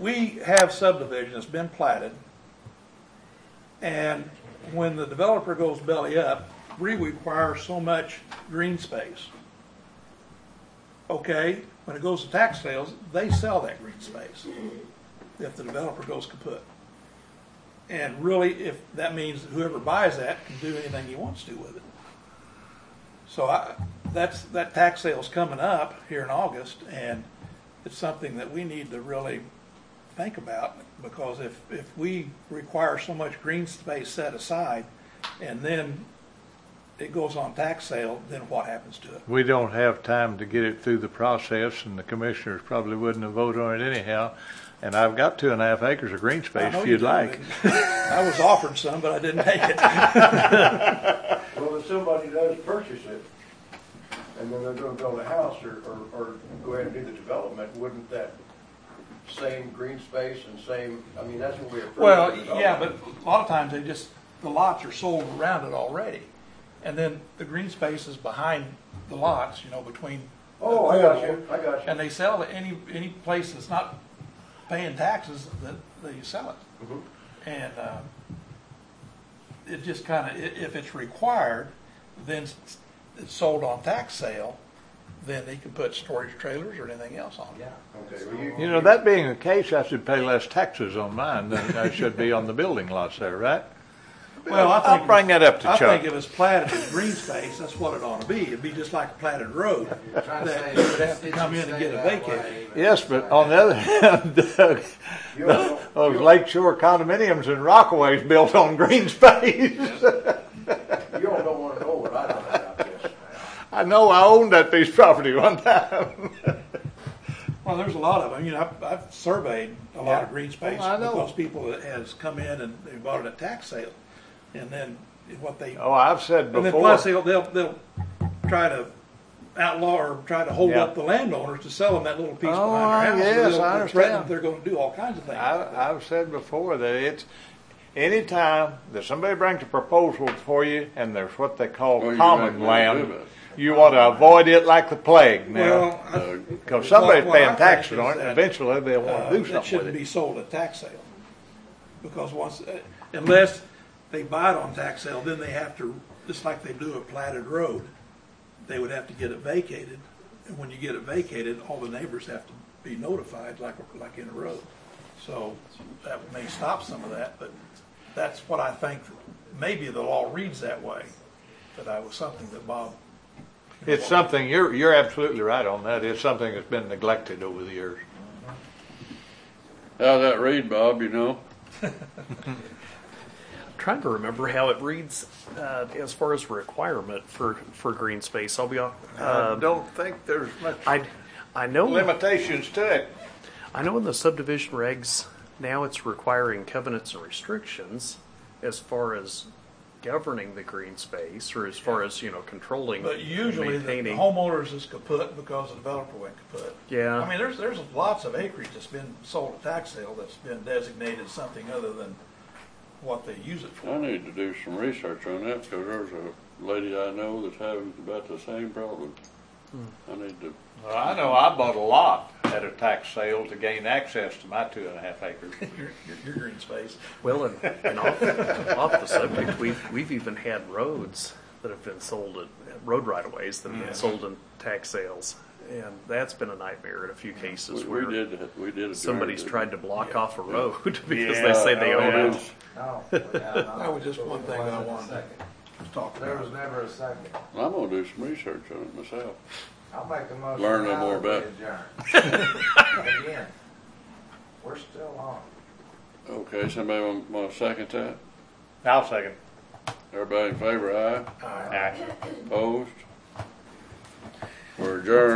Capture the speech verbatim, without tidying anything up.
we have subdivision that's been platted, and when the developer goes belly up, we require so much green space. Okay, when it goes to tax sales, they sell that green space if the developer goes kaput. And really, if that means that whoever buys that can do anything he wants to with it. So I, that's that tax sale's coming up here in August, and it's something that we need to really think about, because if, if we require so much green space set aside and then it goes on tax sale, then what happens to it? We don't have time to get it through the process, and the commissioners probably wouldn't have voted on it anyhow. And I've got two and a half acres of green space if you'd like. I was offered some, but I didn't take it. Well, if somebody does purchase it, and then they're going to build a house or, or, or go ahead and do the development, wouldn't that same green space and same, I mean, that's what we approve. Well, yeah, but a lot of times they just, the lots are sold around it already. And then the green space is behind the lots, you know, between. Oh, I got you, I got you. And they sell it any, any place that's not paying taxes, that they sell it. Mm-hmm. And uh, it just kind of, if it's required, then it's sold on tax sale, then they can put storage trailers or anything else on it. Yeah. Okay. Well, you, You know, that being the case, I should pay less taxes on mine than I should be on the building lots there, right? Well, I think I'll bring that up to I Chuck. think if it's platted as green space, that's what it ought to be. It'd be just like a platted road that you would have to come in and get it vacated. Yes, but on the other hand, Doug, the, those lakeshore condominiums in Rockaway's built on green space. you all don't want to know what I know about this. I know, I owned that piece of property one time. Well, there's a lot of them. You know, I've, I've surveyed a lot Yeah. of green space Well, I know. because people that has come in and they bought it at tax sale, and then what they Oh, I've said and then before. plus they'll, they'll they'll try to outlaw or try to hold Yeah. up the landowners to sell them that little piece Oh, behind their house. yes, they'll, I they'll threaten understand. that they're going to do all kinds of things. I, I've said before that it's any time that somebody brings a proposal for you and there's what they call Well, you common might land, not do it. you want to avoid it like the plague now. Well, I- Because somebody's what- what I paying think taxes is on it, and that, eventually they'll want Uh, to do It something shouldn't with be it. sold at tax sale. Because once, uh, unless they buy it on tax sale, then they have to, just like they do a platted road, they would have to get it vacated. And when you get it vacated, all the neighbors have to be notified, like, like in a road. So that may stop some of that, but that's what I think, maybe the law reads that way. But that was something that Bob. It's something, you're, you're absolutely right on that. It's something that's been neglected over the years. How's that read, Bob, you know? Trying to remember how it reads uh, as far as requirement for, for green space. I'll be on. I Uh, don't think there's much I I know limitations to it. I know in the subdivision regs now it's requiring covenants and restrictions as far as governing the green space, or as far as, you know, controlling But usually and the maintaining. homeowners is kaput because the developer went kaput. Yeah. I mean, there's there's lots of acreage that's been sold at tax sale that's been designated something other than what they use it I for. need to do some research on that, because there's a lady I know that's having about the same problem. I need to, Well, I know I bought a lot at a tax sale to gain access to my two and a half acres. your, your, your green space. Well, and, and off, off the subject, we've we've even had roads that have been sold at road right of ways that have been sold in tax sales, and that's been a nightmare in a few cases we, where we did, we did. adjourn somebody's it. tried to block Yeah. off a road because Yeah, they say they oh, own it it. is. No, yeah, no. That was just one thing I wanted to talk There about. was never a second. I'm gonna do some research on it myself. I'll make the motion. Learn a little now more that we about adjourn. Again, we're still on. Okay, somebody want, want to second that? I'll second. Everybody in favor, aye? Aye. Opposed? We're adjourned.